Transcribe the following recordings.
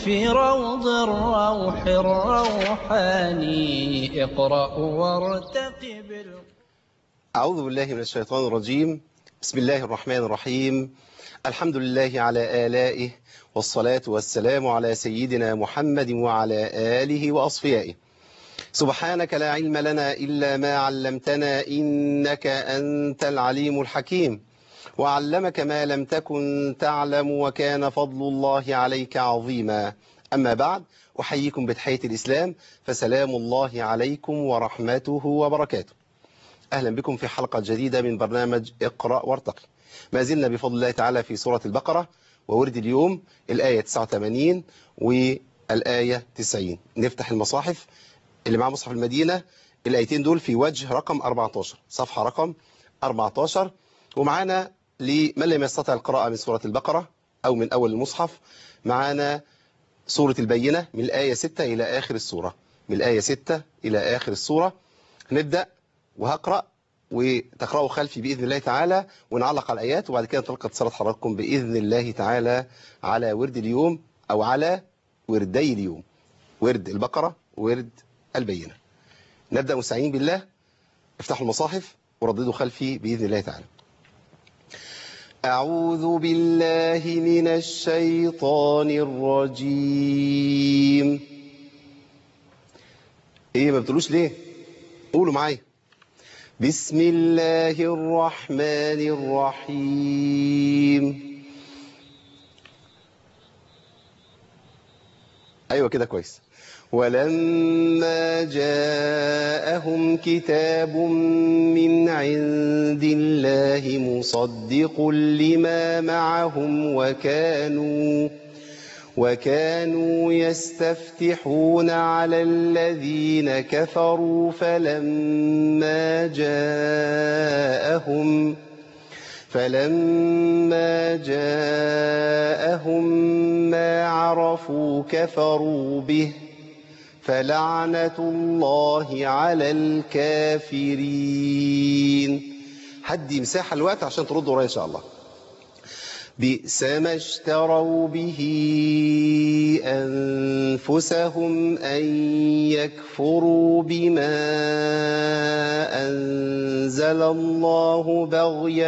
في روض الروح الروحاني. اقرأ وارتقب. أعوذ بالله من الشيطان الرجيم. بسم الله الرحمن الرحيم. الحمد لله على آلائه، والصلاة والسلام على سيدنا محمد وعلى آله وأصفيائه. سبحانك لا علم لنا إلا ما علمتنا، إنك أنت العليم الحكيم. وعلمك ما لم تكن تعلم، وكان فضل الله عليك عظيما. أما بعد، أحييكم بتحية الإسلام، فسلام الله عليكم ورحمته وبركاته. أهلا بكم في حلقة جديدة من برنامج اقرأ وارتقي. ما زلنا بفضل الله تعالى في سورة البقرة، وورد اليوم الآية 89 والآية 90. نفتح المصاحف اللي مع مصحف المدينة، الآيتين دول في وجه رقم 14، صفحة رقم 14. ومعانا لمن لم يستطع القراءة من سورة البقرة أو من أول المصحف، معانا سورة البينة من الآية 6 إلى آخر السورة، من الآية 6 إلى آخر السورة. نبدأ وهقرأ وتقرأوا خلفي بإذن الله تعالى، ونعلق على الآيات، وبعد كده تلقى اتصالات حضراتكم بإذن الله تعالى على ورد اليوم أو على وردي اليوم، ورد البقرة وورد البينة. نبدأ مستعين بالله. افتحوا المصاحف ورددوا خلفي بإذن الله تعالى. أعوذ بالله من الشيطان الرجيم. إيه ما بتقولوش ليه؟ قولوا معايا. بسم الله الرحمن الرحيم. أيوة كده كويس. ولما جاءهم كتاب من عند الله مصدق لما معهم وكانوا يستفتحون على الذين كفروا، فلما جاءهم ما عرفوا كفروا به، فلعنة الله على الكافرين. هدي مساحة الوقت عشان تردوا ورايا إن شاء الله. بئس ما اشتروا به أنفسهم أن يكفروا بما أنزل الله بغيا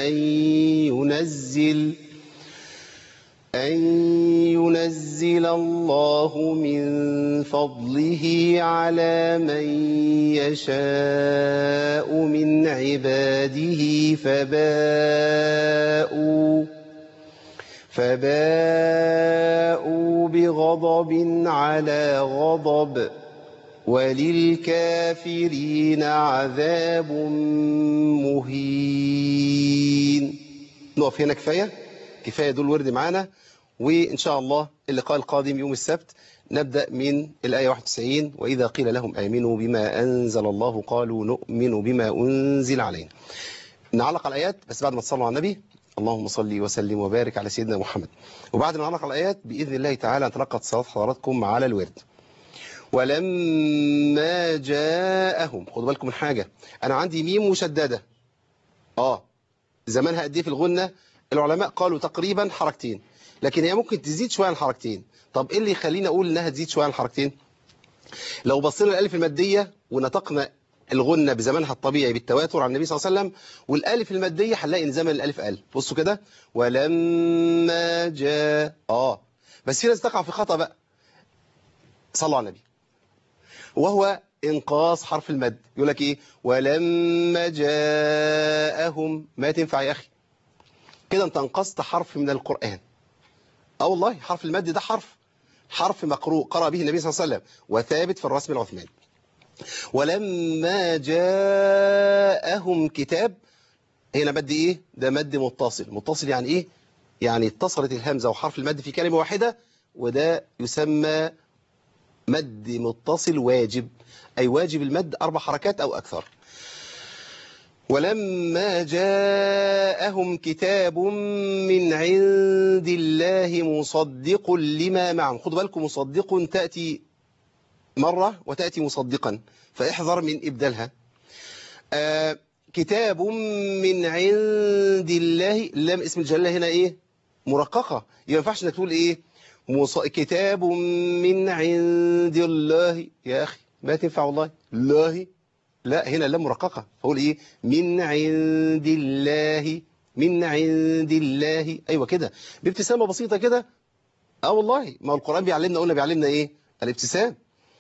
أن ينزل الله من فضله على من يشاء من عباده، فباءوا بغضب على غضب، وللكافرين عذاب مهين. نقف هنا، كفاية دول ورد معانا، وإن شاء الله اللقاء القادم يوم السبت نبدأ من الآية 91. وإذا قيل لهم آمنوا بما أنزل الله قالوا نؤمن بما أنزل علينا. نعلق على الآيات بس بعد ما تصلوا على النبي. اللهم صل وسلم وبارك على سيدنا محمد. وبعد ما نعلق على الآيات بإذن الله تعالى نتلقى اتصالات حضراتكم على الورد. ولما جاءهم، خدوا بالكم من حاجة، أنا عندي ميم مشددة. زمانها قد ايه في الغنة؟ العلماء قالوا تقريبا حركتين، لكن هي ممكن تزيد شوية عن الحركتين. طب ايه اللي يخلينا اقول انها تزيد شوية عن الحركتين؟ لو بصينا الالف المادية ونطقنا الغنة بزمانها الطبيعي بالتواتر عن النبي صلى الله عليه وسلم، والالف المادية هنلاقي ان زمن الالف قل. بصوا كده، ولما جاء بس في ناس تقع في خطأ بقى، صلوا على النبي، وهو انقاص حرف المد. يقول لك ايه؟ ولما جاءهم. ما تنفع يا اخي كده، انت انقصت حرف من القرآن. والله حرف المد ده حرف مقروء قرأ به النبي صلى الله عليه وسلم، وثابت في الرسم العثماني. ولما جاءهم كتاب، هنا مد ايه؟ ده مد متصل يعني ايه؟ يعني اتصلت الهمزة وحرف المد في كلمة واحدة، وده يسمى مد متصل واجب، أي واجب المد 4 حركات أو أكثر. ولما جاءهم كتاب من عند الله مصدق لما معهم. خدوا بالكم، مصدق تأتي مرة وتأتي مصدقا، فاحذر من إبدالها. كتاب من عند الله، لام اسم الجلالة هنا إيه؟ مرققة. ما ينفعش انك تقول إيه؟ كتاب من عند الله. يا أخي ما تنفع والله. الله لا، هنا اللام مرققة، فأقول إيه؟ من عند الله، من عند الله. أيوة كده، بابتسامة بسيطة كده. والله ما هو القرآن بيعلمنا، قلنا بيعلمنا إيه؟ الابتسام.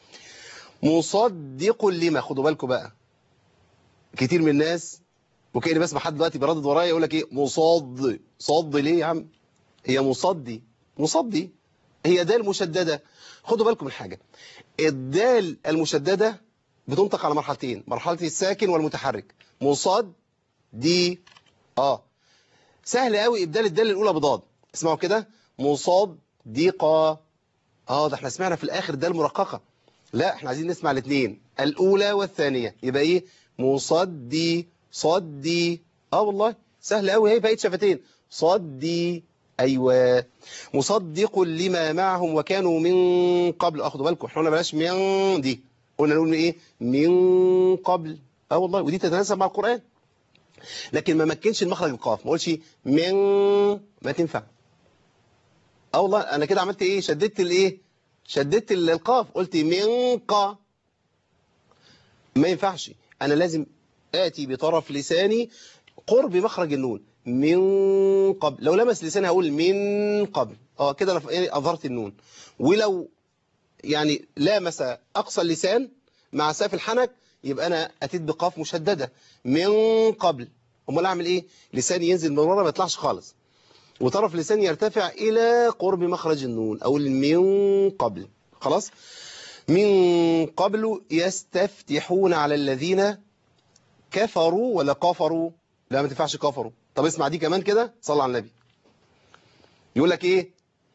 مصدق لما، خدوا بالكم بقى، كتير من الناس وكأني بسمع حد دلوقتي بيردد ورايا يقول لك إيه؟ مصد. صد ليه يا عم؟ هي مصدي، مصدي هي دال مشددة. خدوا بالكم من حاجة، الدال المشددة بتنطق على مرحلتين، مرحلة الساكن والمتحرك. مصاد دي سهل قوي ابدال الدال الاولى بضاد. اسمعوا كده، مصاد دقة. ده احنا سمعنا في الاخر دال مرققة. لا، احنا عايزين نسمع الاثنين، الاولى والثانية، يبقى ايه؟ مصدي صدي. والله سهل قوي، هي بقت شفتين. صدي. ايوه، مصدق لما معهم وكانوا من قبل. اخدوا بالكم، احنا قلنا بلاش من دي، قلنا نقول ايه؟ من قبل. والله، ودي تتناسب مع القرآن. لكن ما مكنش المخرج القاف، ما اقولش من، ما تنفع. والله انا كده عملت ايه؟ شددت الايه؟ شددت القاف، قلت من قا. ما ينفعش، انا لازم اتي بطرف لساني قرب مخرج النون. من قبل، لو لمس لساني هقول من قبل. كده انا اظهرت النون. ولو يعني لامس اقصى اللسان مع سقف الحنك، يبقى انا اتيت بقاف مشدده من قبل. امال اعمل ايه؟ لساني ينزل من ورا، ما يطلعش خالص، وطرف لساني يرتفع الى قرب مخرج النون، او من قبل. خلاص. من قبل يستفتحون على الذين كفروا، ولا كفروا؟ لا، ما تنفعش كفروا. طب اسمع دي كمان كده، صلى على النبي. يقول لك ايه؟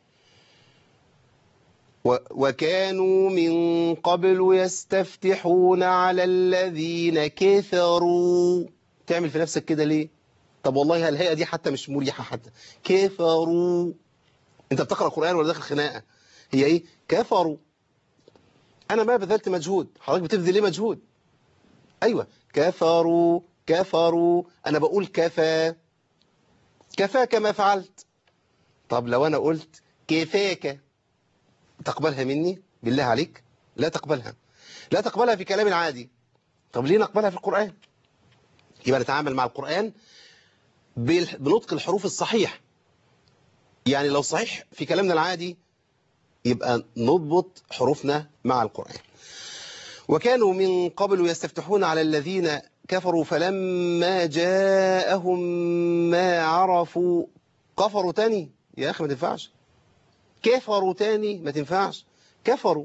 وكانوا من قبل يستفتحون على الذين كفروا. تعمل في نفسك كده ليه؟ طب والله الهيئة دي حتى مش مريحة حتى. كفروا. انت بتقرأ قرآن ولا داخل خناقة؟ هي ايه؟ كفروا. انا ما بذلت مجهود، حضرتك بتبذل ليه مجهود؟ ايوه، كفروا كفروا. انا بقول كفى، كفاك ما فعلت. طب لو انا قلت كفاك، تقبلها مني بالله عليك؟ لا تقبلها، لا تقبلها في كلام عادي. طب ليه نقبلها في القرآن؟ يبقى نتعامل مع القرآن بنطق الحروف الصحيح. يعني لو صحيح في كلامنا العادي، يبقى نضبط حروفنا مع القرآن. وكانوا من قبل يستفتحون على الذين كفروا فلما جاءهم ما عرفوا. كفروا تاني يا أخي ما تنفعش، كفروا تاني ما تنفعش، كفروا.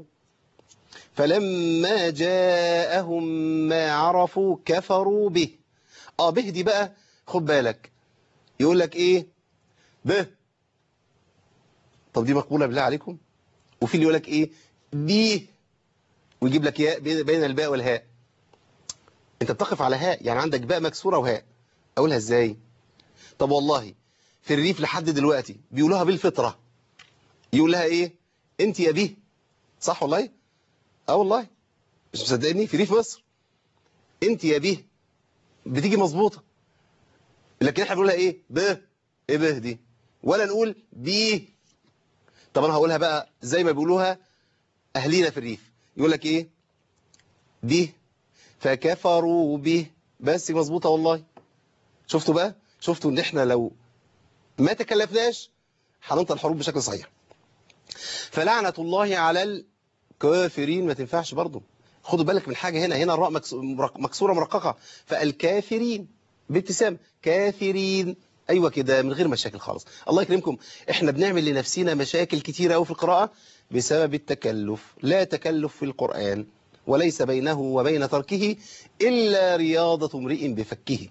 فلما جاءهم ما عرفوا كفروا به. به دي بقى خد بالك، يقول لك ايه؟ به. طب دي مقبولة بالله عليكم؟ وفي اللي يقول لك ايه؟ بيه، ويجيب لك ياء بين الباء والهاء. انت بتقف على هاء، يعني عندك باء مكسورة وهاء، اقولها ازاي؟ طب والله في الريف لحد دلوقتي بيقولوها بالفطرة. يقول لها ايه؟ انت يا بيه. صح والله؟ والله مش مصدقني، في ريف مصر انت يا بيه بتيجي مظبوطة. لكن احنا بنقولها ايه؟ به. ايه به دي؟ ولا نقول بيه. طب انا هقولها بقى زي ما بيقولوها اهلينا في الريف. يقول لك ايه؟ به فكفروا به. بس مظبوطة والله. شفتوا بقى؟ شفتوا ان احنا لو ما تكلفناش هننطق الحروف بشكل صحيح. فلعنة الله على الكافرين ما تنفعش برضو. خدوا بالك من حاجة، هنا الراء مكسورة مرققة، فالكافرين بابتسام كافرين. ايوه كده، من غير مشاكل خالص. الله يكرمكم، احنا بنعمل لنفسنا مشاكل كتيرة قوي في القراءة بسبب التكلف. لا تكلف في القرآن، وليس بينه وبين تركه إلا رياضة امرئ بفكه.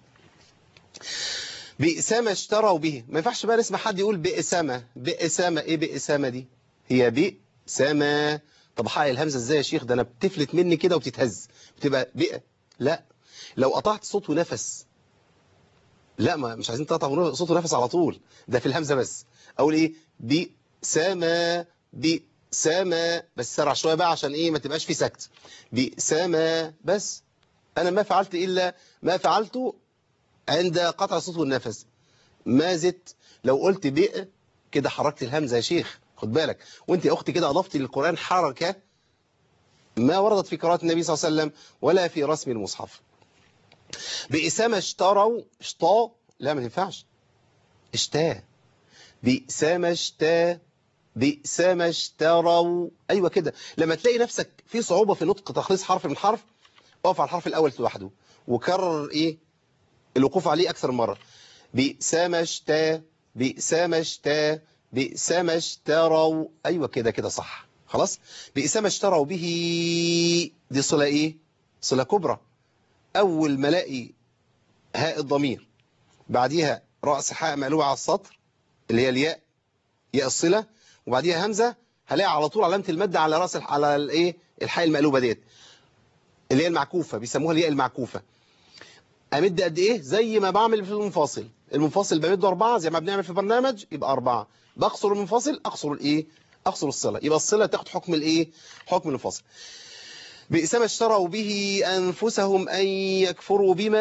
بئسما اشتروا به. ما ينفعش بقى نسمع حد يقول بئسما. بئسما ايه بئسما دي؟ هي بئسما. طب حقق الهمزه ازاي يا شيخ؟ ده انا بتفلت مني كده وبتتهز، بتبقى بئ. لا، لو قطعت صوت ونفس. لا، ما مش عايزين تقطع صوت ونفس على طول، ده في الهمزه بس. اقول ايه؟ بئسما، بئسما، بس سرع شويه بقى عشان ايه؟ ما تبقاش في سكت. بئسما بس. انا ما فعلت الا ما فعلته عند قطع الصوت والنفس، ما زدت. لو قلت بئ كده حركت الهمزة يا شيخ، خد بالك. وانت يا اختي كده اضفتي للقرآن حركة ما وردت في قراءة النبي صلى الله عليه وسلم ولا في رسم المصحف. بئس ما اشتروا، لا ما تنفعش، اشتاء. بئس ما بئس ما اشتروا. ايوه كده. لما تلاقي نفسك في صعوبة في نطق تخليص حرف من حرف، اقف على الحرف الاول لوحده وكرر ايه الوقوف عليه اكثر من مرة. بئس ما بئس ما بئس ما اشتروا. ايوه كده كده صح. خلاص. بئس ما اشتروا به، دي صلة ايه؟ صلة كبرى. اول ما الاقي هاء الضمير بعديها رأس حاء مقلوبة على السطر اللي هي الياء، ياء الصلة، وبعديها همزة، هلاقي على طول علامة المادة على رأس على الايه الحاء المقلوبة ديت اللي هي المعكوفة، بيسموها الياء المعكوفة. امد قد ايه؟ زي ما بعمل في المنفصل. المنفصل بمده 4 زي ما بنعمل في برنامج، يبقى 4. بقصر المنفصل، اقصر الايه؟ اقصر الصلة، يبقى الصلة تاخد حكم الايه؟ حكم المنفصل. بئس ما اشتروا به انفسهم ان يكفروا بما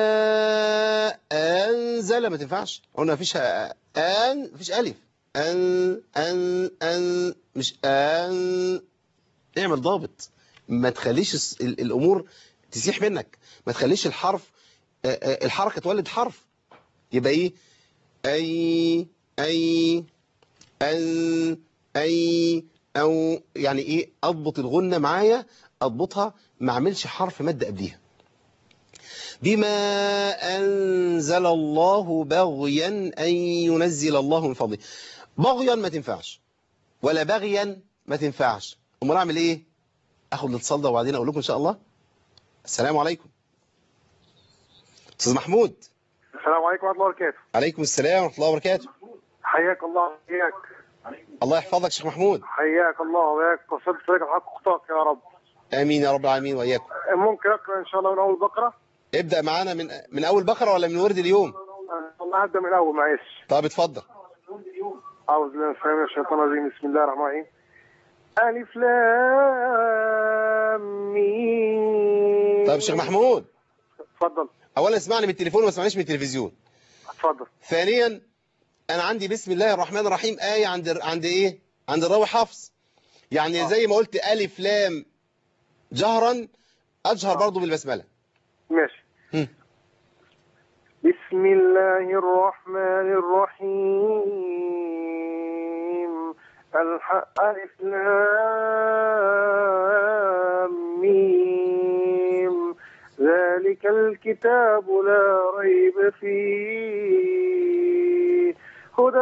انزل. ما تنفعش، قلنا مفيش مفيش الف. مش اعمل ضابط. ما تخليش الامور تسيح منك. ما تخليش الحرف الحركة تولد حرف. يبقى ايه؟ اي ان او يعني ايه؟ اضبط الغنة معايا، اضبطها، ما اعملش حرف مد قبليها. بما انزل الله بغيا ان ينزل الله من فضله. بغيا ما تنفعش، ولا بغيا ما تنفعش. امال اعمل ايه؟ اخد الاتصال ده وبعدين اقول لكم ان شاء الله. السلام عليكم. استاذ محمود. السلام عليكم ورحمة الله وبركاته. عليكم السلام ورحمه الله وبركاته. حياك الله. حياك الله يحفظك شيخ محمود. حياك الله وياك. وصلت طريق الحق خطاك يا رب. امين يا رب العالمين واياكم. ممكن اقرا ان شاء الله من اول بقره؟ ابدأ معانا من اول بقرة ولا من ورد اليوم؟ والله هبدا من الاول معلش. طب اتفضل. اعوذ بالله من الشيطان الرجيم. بسم الله الرحمن الرحيم. الف لام ميم. طب شيخ محمود، اتفضل. اولا اسمعني من التليفون وما اسمعنيش من التلفزيون. اتفضل. ثانيا انا عندي بسم الله الرحمن الرحيم آية عند ايه؟ عند الراوي حفص. يعني زي ما قلت الف لام جهرا، اجهر برضو بالبسملة. ماشي. بسم الله الرحمن الرحيم. ألف لام ميم. ذلك الكتاب لا ريب فيه هدى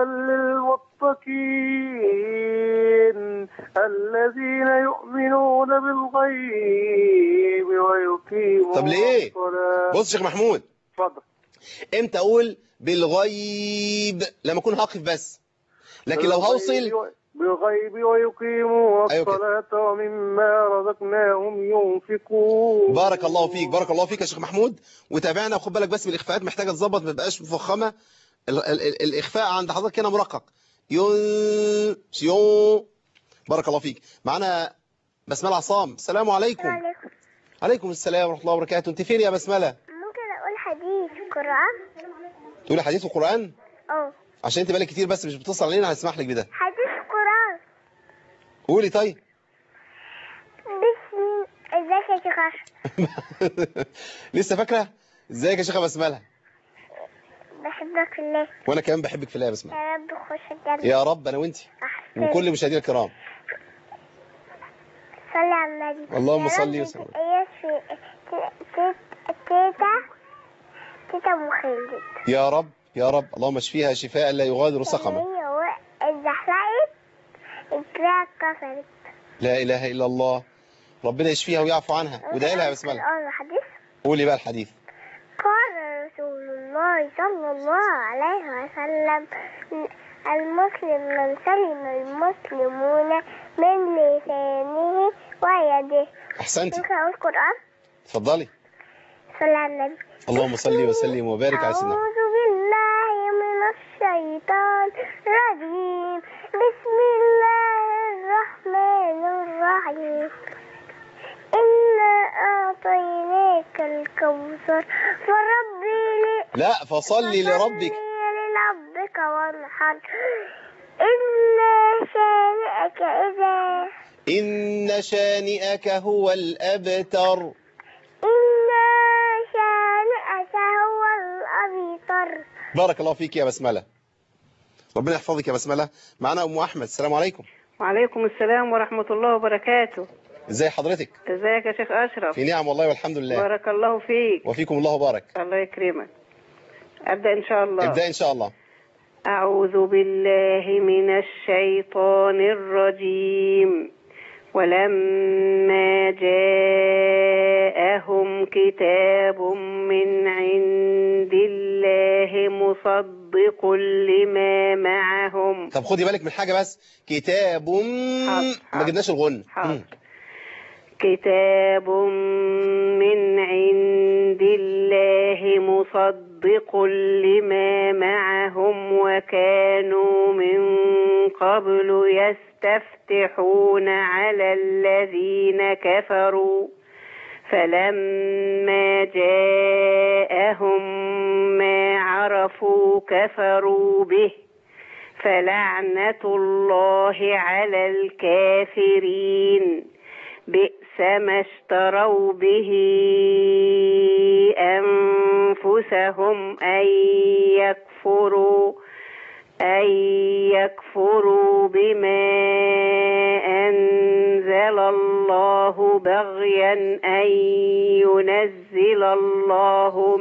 للمتقين الذين يؤمنون بالغيب ويقيمون طب ليه؟ الصلاة. بص شيخ محمود، اتفضل. امتى اقول بالغيب؟ لما اكون هقف بس. لكن لو هوصل بالغيب ويقيمون أيوة الصلاة ومما رزقناهم ينفقون. بارك الله فيك، بارك الله فيك يا شيخ محمود. وتابعنا، وخد بالك بس من الاخفاءات محتاجه تظبط، ما تبقاش مفخمه. الاخفاء عند حضرتك هنا مرقق. يون. بارك الله فيك. معانا بسمله عصام. السلام عليكم. عليكم السلام ورحمه الله وبركاته. انت فين يا بسمله؟ ممكن اقول حديث القرآن؟ تقولي حديث القرآن؟ اه. عشان انت بقالك كتير بس مش بتصل علينا، هنسمح لك بده. حديث القرآن. قولي طيب. ازيك يا شيخ أشرف؟ لسه فاكره؟ ازيك يا شيخه بسمله؟ بحبك في الله. وانا كمان بحبك في الله يا بسمله. يا رب خش الجنة. يا رب انا وانت وكل مشاهدينا الكرام. صلي على النبي. اللهم صل وسلم. تيتا مخلد. يا رب يا رب، اللهم اشفيها شفاء لا يغادر سقما. هي اتزحلقت رجلها اتكسرت. لا اله الا الله، ربنا يشفيها ويعفو عنها. وده لها يا بسمله. حديث. قولي بقى الحديث. قال رسول الله صلى الله عليه وسلم: المسلم من سلم المسلمون من لسانه ويده. احسنتي. ممكن اقول القرآن؟ اتفضلي. صلى على النبي. اللهم صل وسلم وبارك على سيدنا. أعوذ بالله من الشيطان الرجيم. بسم الله الرحمن الرحيم. إنا أعطيناك الكوثر لا فصلي لربك. لربك وانحر إن شانئك شانئك إن شانئك هو الأبتر. إن شانئك هو الأبتر. بارك الله فيك يا بسملة، ربنا يحفظك يا بسملة. معنا أم أحمد، السلام عليكم. وعليكم السلام ورحمة الله وبركاته. ازي حضرتك؟ ازيك يا شيخ أشرف؟ في نعم والله والحمد لله. بارك الله فيك. وفيكم الله بارك. الله يكرمك. أبدأ إن شاء الله. ابدأ إن شاء الله. أعوذ بالله من الشيطان الرجيم. ولما جاءهم كتاب من عند الله مصدق لما معهم. طب خدي بالك من حاجة بس، كتاب ما جبناش الغن. كتاب من عند الله مصدق لما معهم وكانوا من قبل يستفتحون على الذين كفروا فلما جاءهم ما عرفوا كفروا به فلعنة الله على الكافرين. بئس ما اشتروا به أنفسهم أن يكفروا بما أنزل الله بغيا أن ينزل الله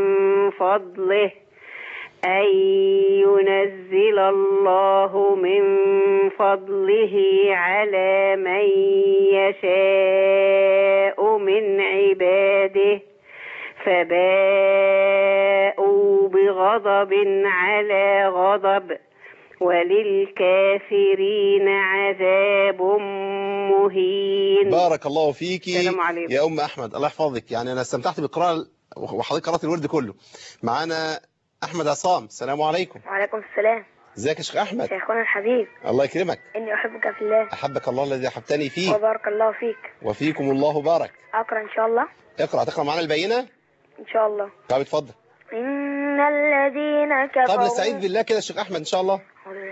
من فضله على من يشاء من عباده فباءوا بغضب على غضب وللكافرين عذاب مهين. بارك الله فيكي عليكم. يا أم أحمد، الله يحفظك. يعني أنا استمتعت بالقراءة وحضرتك قرأت الورد كله. معانا أحمد عصام، السلام عليكم. وعليكم السلام. ازيك يا شيخ أحمد؟ شيخنا الحبيب. الله يكرمك. إني أحبك في الله. أحبك الله الذي أحبتني فيه. وبارك الله فيك. وفيكم الله بارك. أقرأ إن شاء الله. تقرأ معانا البينة؟ إن شاء الله. طب اتفضل. إن الذين كفروا. طب نستعيذ بالله كده يا شيخ أحمد إن شاء الله.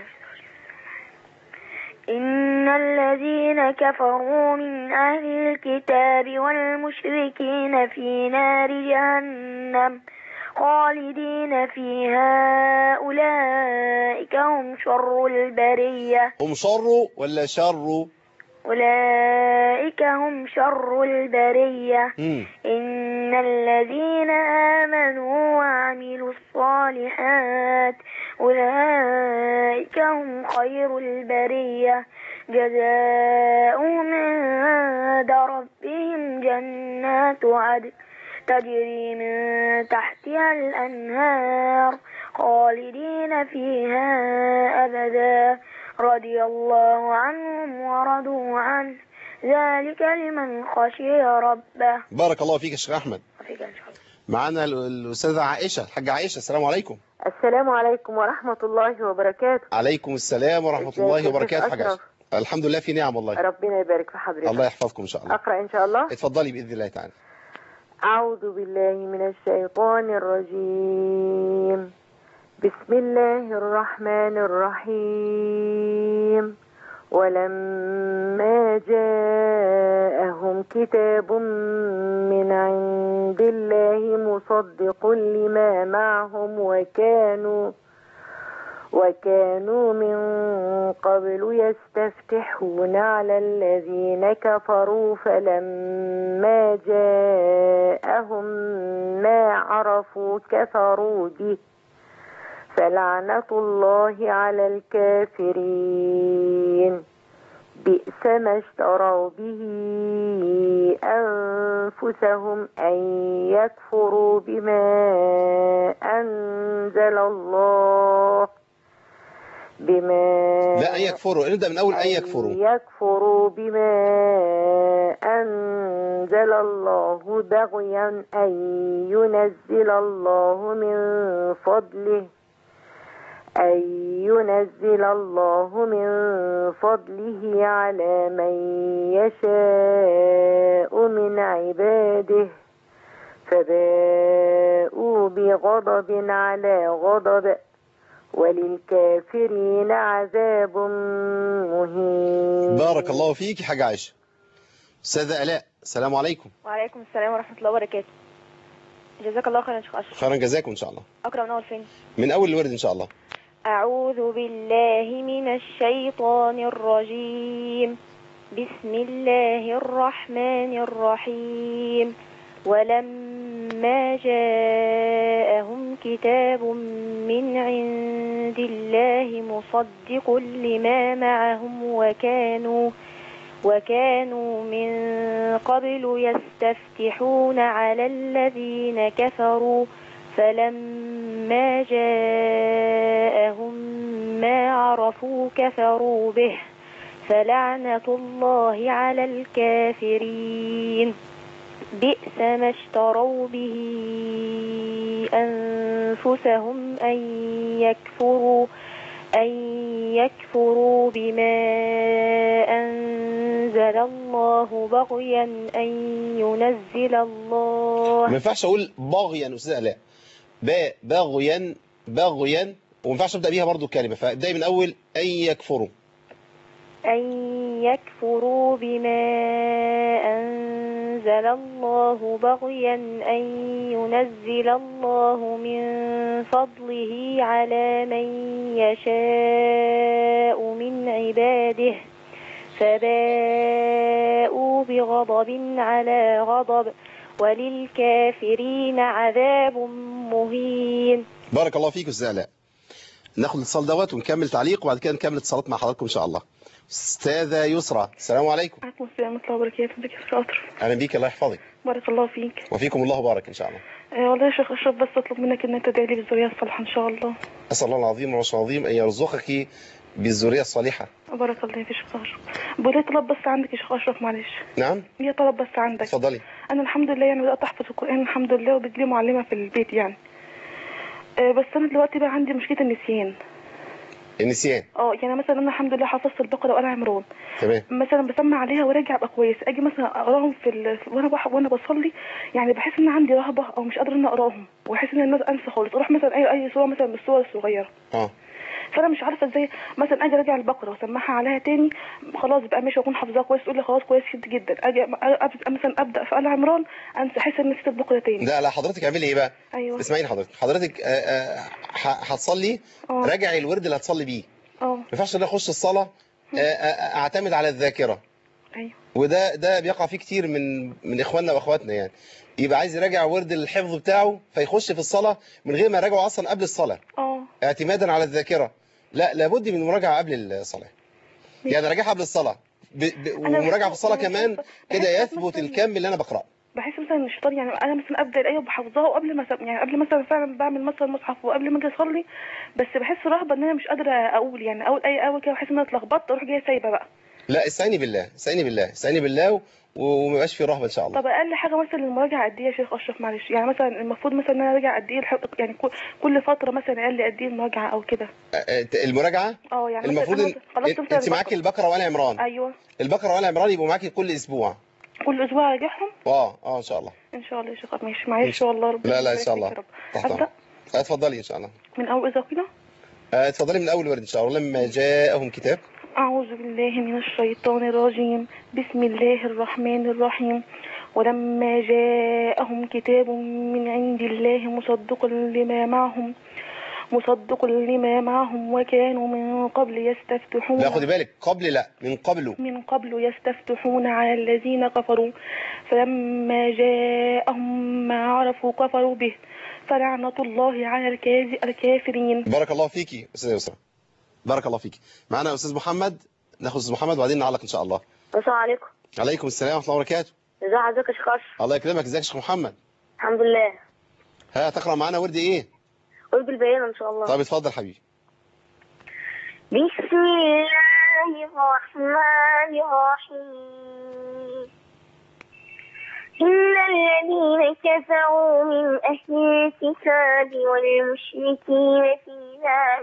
إن الذين كفروا من أهل الكتاب والمشركين في نار جهنم خالدين فيها أولئك هم شر البرية. هم شر ولا شر؟ أولئك هم شر البرية. إن الذين آمنوا وعملوا الصالحات أولئك هم خير البرية جزاؤهم عند ربهم جنات عدن تجري من تحتها الأنهار خالدين فيها أبدا رضي الله عنهم ورضوا عنه ذلك لمن خشي ربه. بارك الله فيك يا شيخ أحمد. معنا الأستاذة عائشة، الحاجة عائشة، السلام عليكم. السلام عليكم ورحمة الله وبركاته. عليكم السلام ورحمة الله وبركاته. حاجة عائشة، الحمد لله في نعم والله. ربنا يبارك في حضرتك. الله يحفظكم إن شاء الله. أقرأ إن شاء الله. اتفضلي بإذن الله تعالى. أعوذ بالله من الشيطان الرجيم. بسم الله الرحمن الرحيم. ولما جاءهم كتاب من عند الله مصدق لما معهم وكانوا من قبل يستفتحون على الذين كفروا فلما جاءهم ما عرفوا كفروا به فلعنة الله على الكافرين. بئس ما اشتروا به أنفسهم أن يكفروا بما أنزل الله لا أن يكفروا، نبدأ من أول أن يكفروا بما أنزل الله بغيا أن ينزل الله من فضله على من يشاء من عباده فباءوا بغضب على غضب وللكافرين عذاب مهين. بارك الله فيك يا حاجة عائشة. أستاذة آلاء، السلام عليكم. وعليكم السلام ورحمة الله وبركاته. جزاك الله خيرا يا شيخ أشرف. خيرا جزاكم إن شاء الله. أقرأ من أول فين؟ من أول الورد إن شاء الله. أعوذ بالله من الشيطان الرجيم. بسم الله الرحمن الرحيم. ولما جاءهم كتاب من عند الله مصدق لما معهم وكانوا من قبل يستفتحون على الذين كفروا فلما جاءهم ما عرفوا كفروا به فلعنة الله على الكافرين. بئس ما اشتروا به أنفسهم أن يكفروا بما أنزل الله بغيا أن ينزل الله. ما ينفعش أقول باغيا أستاذة آلاء، باغيا وما ينفعش أبدأ بيها برضو الكلمة، فابدأي من أول أن يكفروا بما أنزل الله بغيا أن ينزل الله من فضله على من يشاء من عباده فباءوا بغضب على غضب وللكافرين عذاب مهين. بارك الله فيك أستاذة آلاء. ناخد الاتصال دوت ونكمل تعليق وبعد كده نكمل اتصالات مع حضراتكم إن شاء الله. أستاذة يسرى، السلام عليكم. وعليكم السلام ورحمة الله وبركاته. ازيك يا شيخ أشرف؟ أهلا بيك، الله يحفظك. بارك الله فيك. وفيكم الله بارك إن شاء الله. والله يا شيخ أشرف بس أطلب منك إن أنت تدعي لي بالذرية الصالحة إن شاء الله. أسأل الله العظيم والعرش العظيم أن يرزقك بالذرية الصالحة. بارك الله فيك يا شيخ أشرف. بقول طلب بس عندك يا شيخ أشرف معلش. نعم. هي طلب بس عندك. اتفضلي. أنا الحمد لله يعني بدأت أحفظ القرآن الحمد لله وبتجيلي معلمة في البيت يعني. بس أنا دلوقتي بقى عندي مشكلة النسيان. النسيان. يعني مثلا انا الحمد لله حفظت البقره وآل عمران. تمام. مثلا بسمع عليها وراجع ابقى كويس، اجي مثلا اقراهم وانا بصلي يعني بحس ان عندي رهبه او مش قادره ان اقراهم واحس ان الناس انسى خالص، اروح مثلا اي سوره مثلا من السور الصغيره. فانا مش عارفه ازاي مثلا اجي اراجع البقره واسمعها عليها تاني خلاص بقى ماشي واكون حافظاها كويس، تقول لي خلاص كويس جدا، اجي مثلا ابدا في آل عمران انسى احس ان نسيت البقره تاني. لا حضرتك اعملي ايه بقى؟ ايوه اسمعيني حضرتك هتصلي راجعي الورد اللي هتصلي بيه. ما ينفعش ان اخش الصلاه اعتمد على الذاكره. ايوه. وده بيقع فيه كتير من اخواننا واخواتنا يعني، يبقى عايز يراجع ورد الحفظ بتاعه فيخش في الصلاه من غير ما يراجعه اصلا قبل الصلاه. اعتمادا على الذاكره. لا، لابد من مراجعه قبل الصلاه. يعني راجعها قبل الصلاه ومراجعه في الصلاه كمان، كده يثبت الكم اللي انا بقراه. بحس مثلا ان الشيطان يعني انا مثلا ابدا الايه وبحفظها وقبل ما قبل مثلا فعلا بعمل مثلا مصحف وقبل ما اجي اصلي بس بحس رهبه ان انا مش قادره اقول يعني اول اي كده بحس ان انا اتلخبطت اروح جايه سايبه بقى. لا استعيني بالله وما يبقاش في رهبه ان شاء الله. طب اقل حاجه مثلا المراجعه قد ايه يا شيخ اشرف معلش؟ يعني مثلا المفروض مثلا ان انا اراجع قد ايه يعني كل فتره مثلا اقل قد ايه المراجعه او كده؟ المراجعه يعني المفروض انت معاكي البقره وآل عمران. ايوه البقره وآل عمران يبقوا معاكي كل اسبوع اراجعهم. ان شاء الله يا شيخ ماشي معلش والله ربنا لا ان شاء الله ابدا. اتفضلي ان شاء الله من اول اذا كده. اتفضلي من اول ورد ان شاء الله. لما جاءهم كتاب. أعوذ بالله من الشيطان الرجيم. بسم الله الرحمن الرحيم. ولما جاءهم كتاب من عند الله مصدق لما معهم وكانوا من قبل يستفتحون. لا خدي بالك من قبل يستفتحون على الذين كفروا فلما جاءهم ما عرفوا كفروا به فلعنة الله على الكافرين. بارك الله فيكي أستاذ يسرى، بارك الله فيكي. معنا أستاذ محمد، ناخذ أستاذ محمد وبعدين نعلق إن شاء الله. السلام عليكم. عليكم السلام ورحمة الله وبركاته. ازي حضرتك يا شيخ أشرف؟ الله يكرمك. ازيك يا شيخ محمد؟ الحمد لله. هتقرأ معانا ورد إيه؟ ورد البيان إن شاء الله. طيب اتفضل حبيبي. بسم الله الرحمن الرحيم. إن الذين كفروا من أهل الكتاب والمشركين في نار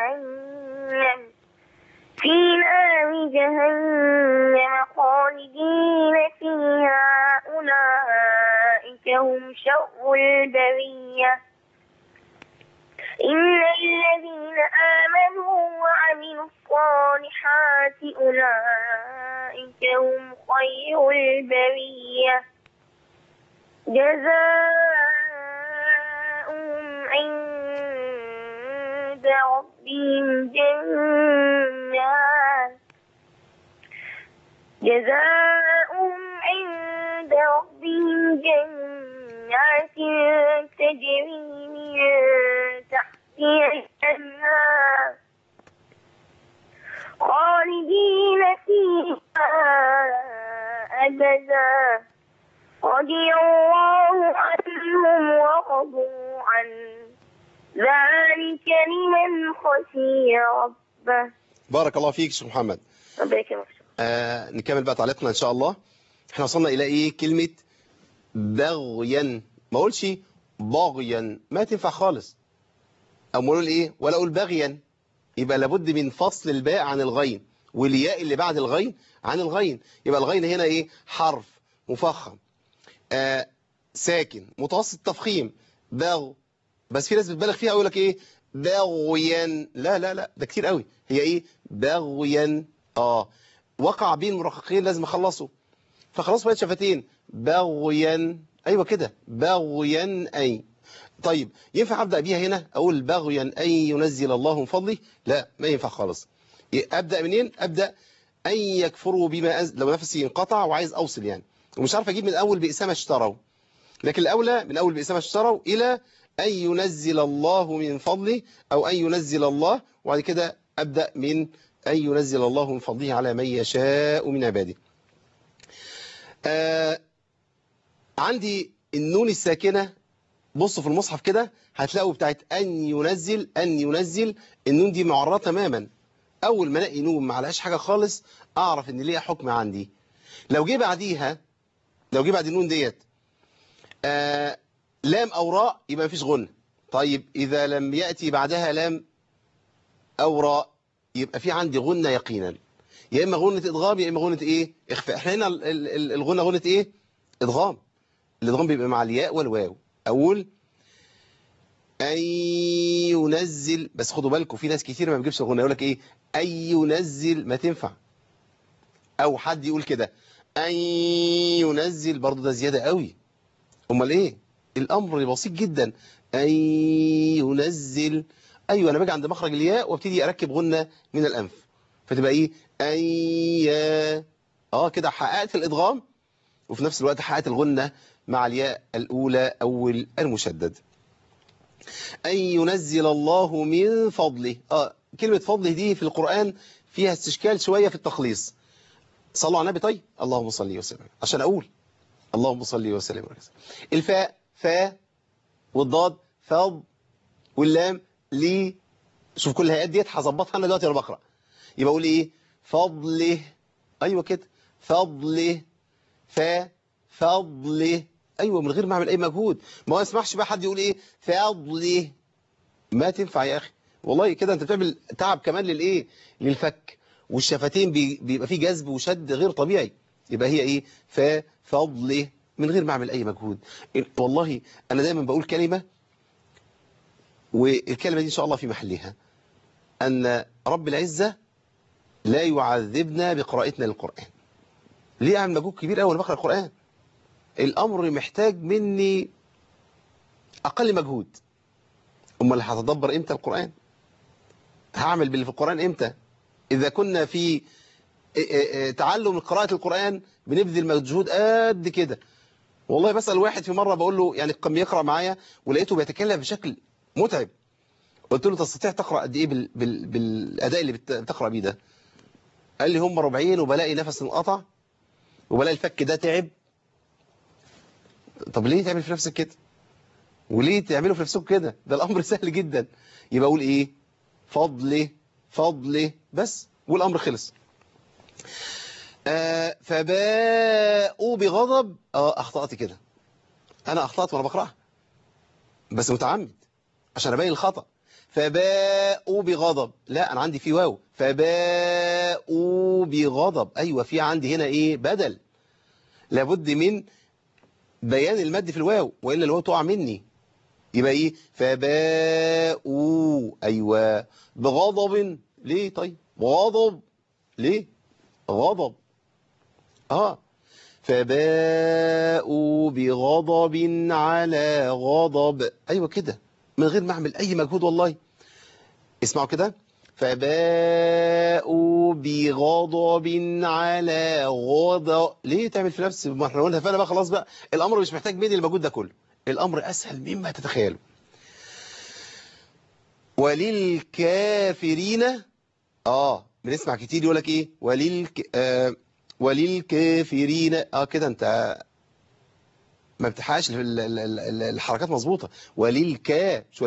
جهنم خالدين فيها أولئك هم شر البرية. إن الذين الصالحات أولئك هم خير البرية جزاؤهم عند ربهم جنات تجري من تحتها الأنهار خالدين فيها أبدا رضي الله عنهم ورضوا عنه ذلك لمن خشي ربه. بارك الله فيك شيخ محمد. ربك يكرمك. نكمل بقى تعليقنا ان شاء الله. احنا وصلنا الى ايه؟ كلمة بغيا. ما اقولش باغيا، ما تنفع خالص. او ما اقول ايه؟ ولا اقول بغيا. يبقى لابد من فصل الباء عن الغين، والياء اللي بعد الغين عن الغين. يبقى الغين هنا ايه؟ حرف مفخم ساكن متوسط تفخيم باغ. بس في ناس بتبالغ فيها يقول لك ايه؟ باغيا. لا لا لا، ده كتير قوي. هي ايه؟ باغيا. وقع بين المرققين لازم اخلصه، فخلاص بقت شفتين. باغيا. ايوه كده، باغيا اي. طيب ينفع ابدا بيها هنا اقول باغيا ان ينزل الله من فضله؟ لا، ما ينفع خالص. ابدا منين؟ ابدا ان يكفروا بما لو نفسي انقطع وعايز اوصل يعني، ومش عارف اجيب من اول بئس ما اشتروا. لكن الاولى من اول بئس ما اشتروا الى ان ينزل الله من فضله، او ان ينزل الله، وبعد كده ابدا من ان ينزل الله من فضله على من يشاء من عباده. عندي النون الساكنه. بصوا في المصحف كده هتلاقوا بتاعت أن ينزل. أن ينزل النون دي معرضة تماما. أول ما الاقي نون ما عليهاش حاجة خالص أعرف إن ليها حكم عندي. لو جه بعديها، لو جه بعد النون ديت لام أو راء يبقى مفيش غنة. طيب إذا لم يأتي بعدها لام أو راء يبقى في عندي غنة يقينا، يا إما غنة إدغام يا إما غنة إيه؟ إخفاء. إحنا هنا الغنة غنة إيه؟ إدغام. الإدغام بيبقى مع الياء والواو. أقول أن ينزل، بس خدوا بالكم في ناس كتير ما بيجيبش الغنى، يقول لك إيه؟ أن ينزل، ما تنفع. أو حد يقول كده أن ينزل، برضه ده زيادة قوي. أمال إيه؟ الأمر بسيط جدا. أن ينزل. أيوة، أنا باجي عند مخرج الياء وابتدي أركب غنة من الأنف، فتبقى إيه؟ أن يا. كده حققت الإدغام وفي نفس الوقت حققت الغنة مع الياء الأولى أول المشدد. أن ينزل الله من فضله. كلمة فضله دي في القرآن فيها استشكال شوية في التخليص. صلوا على النبي. طيب اللهم صل وسلم، عشان أقول اللهم صل وسلم. الفاء فاء، والضاد فض، واللام لي. شوف كل الهيئات ديت هظبطها أنا دلوقتي وأنا بقرأ. يبقى أقول إيه؟ فضله. أيوة كده، فضله. فضله. أيوة، من غير ما أعمل أي مجهود. ما هو يسمحش بقى حد يقول إيه؟ فضله. ما تنفع يا أخي والله. كده أنت بتعمل تعب كمان للإيه؟ للفك، والشفتين بيبقى فيه جذب وشد غير طبيعي. يبقى هي إيه؟ فضله، من غير ما أعمل أي مجهود. والله أنا دايما بقول كلمة، والكلمة دي إن شاء الله في محلها، أن رب العزة لا يعذبنا بقراءتنا للقرآن. ليه أعمل مجهود كبير أول ما بقرأ القرآن؟ الأمر محتاج مني أقل مجهود. أمال هتدبر إمتى القرآن؟ هعمل باللي في القرآن إمتى؟ إذا كنا في تعلم قراءة القرآن بنبذل مجهود قد كده. والله بسأل واحد في مرة بقول له يعني كان بيقرأ معايا ولقيته بيتكلم بشكل متعب. قلت له تستطيع تقرأ قد إيه بالأداء اللي بتقرأ بيه ده؟ قال لي هم ربعين وبلاقي نفس انقطع وبلاقي الفك ده تعب. طب ليه تعمل في نفسك كده؟ وليه تعملوا في نفسكم كده؟ ده الأمر سهل جدا. يبقى أقول إيه؟ فضله فضله بس، والأمر خلص. فباءوا بغضب. أخطأت كده. أنا أخطأت وأنا بقرأها بس متعمد عشان أبين الخطأ. فباءوا بغضب. لا، أنا عندي في واو. فباءوا بغضب. أيوة، في عندي هنا إيه؟ بدل. لابد من بيان المد في الواو وإلا الواو تقع مني. يبقى إيه؟ فباءوا. أيوة، بغضب. ليه؟ طيب غضب. ليه؟ غضب. فباءوا بغضب على غضب. أيوة كده، من غير ما أعمل أي مجهود والله. اسمعوا كده، فباءوا بغضب على غضب. ليه تعمل في نفسي؟ ما احنا قلنا فانا بقى خلاص بقى الأمر مش محتاج مني المجهود ده كله، الأمر أسهل مما تتخيلوا. وللكافرين بنسمع كتير يقول لك ايه وللكافرين كده انت ما بتحققش الحركات مظبوطه. مش